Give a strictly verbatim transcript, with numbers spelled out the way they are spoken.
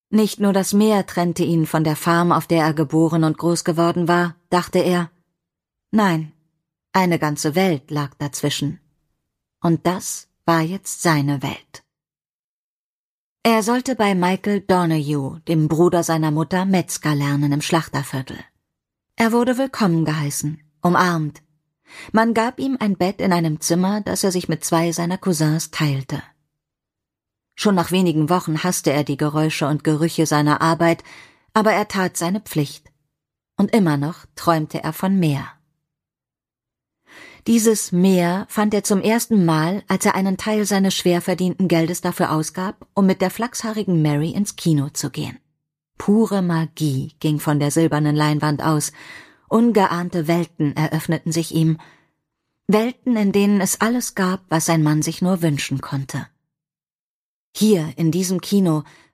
Nicht nur das Meer trennte ihn von der Farm, auf der er geboren und groß geworden war, dachte er. Nein, eine ganze Welt lag dazwischen. Und das war jetzt seine Welt. Er sollte bei Michael Donahue, dem Bruder seiner Mutter, Metzger lernen im Schlachterviertel. Er wurde willkommen geheißen, umarmt. Man gab ihm ein Bett in einem Zimmer, das er sich mit zwei seiner Cousins teilte. Schon nach wenigen Wochen hasste er die Geräusche und Gerüche seiner Arbeit, aber er tat seine Pflicht. Und immer noch träumte er von mehr. Dieses Mehr fand er zum ersten Mal, als er einen Teil seines schwer verdienten Geldes dafür ausgab, um mit der flachshaarigen Mary ins Kino zu gehen. Pure Magie ging von der silbernen Leinwand aus, ungeahnte Welten eröffneten sich ihm, Welten, in denen es alles gab, was ein Mann sich nur wünschen konnte. Hier, in diesem Kino,